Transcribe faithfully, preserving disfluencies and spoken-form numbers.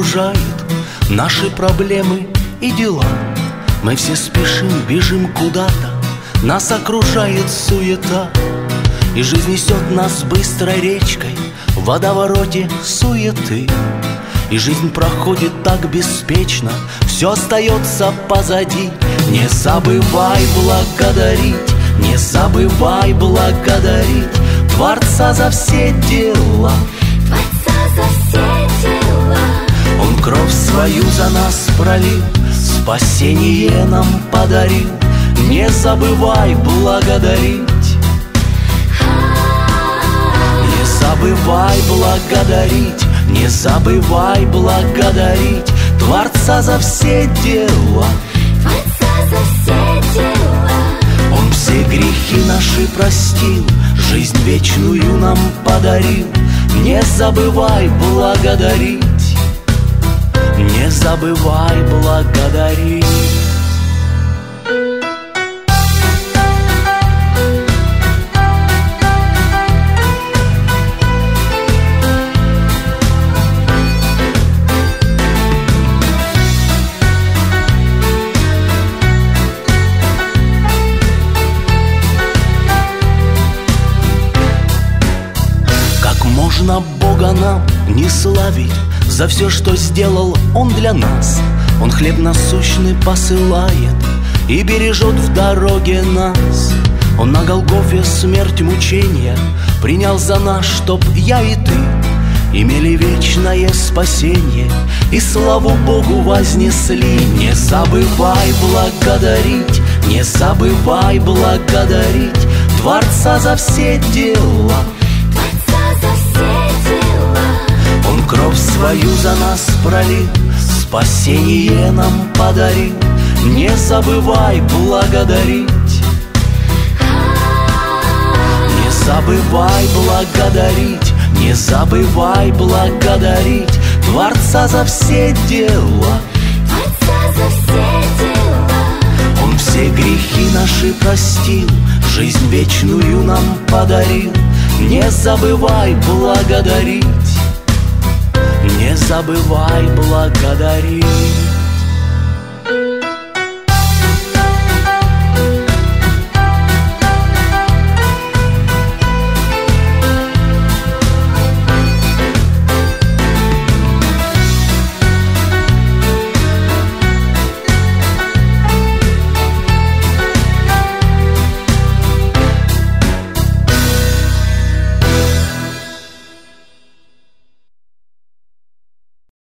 окружает наши проблемы и дела. Мы все спешим, бежим куда-то, нас окружает суета, и жизнь несет нас быстрой речкой в водовороте суеты. И жизнь проходит так беспечно, все остается позади. Не забывай благодарить, не забывай благодарить Творца за все дела, Творца за все дела. Он кровь свою за нас пролил, спасение нам подарил. Не забывай благодарить, не забывай благодарить, не забывай благодарить Творца за все дела, Творца за все дела. Он все грехи наши простил, жизнь вечную нам подарил. Не забывай благодарить, не забывай благодарить. Можно Бога нам не славить за все, что сделал Он для нас. Он хлеб насущный посылает и бережет в дороге нас. Он на Голгофе смерть мучения принял за нас, чтоб я и ты имели вечное спасение и славу Богу вознесли. Не забывай благодарить, не забывай благодарить Творца за все дела, Он кровь свою за нас пролил, спасение нам подарил. Не забывай благодарить, не забывай благодарить, не забывай благодарить Творца за все дела, Творца за все дела. Он все грехи наши простил, жизнь вечную нам подарил. Не забывай благодарить, не забывай благодарить.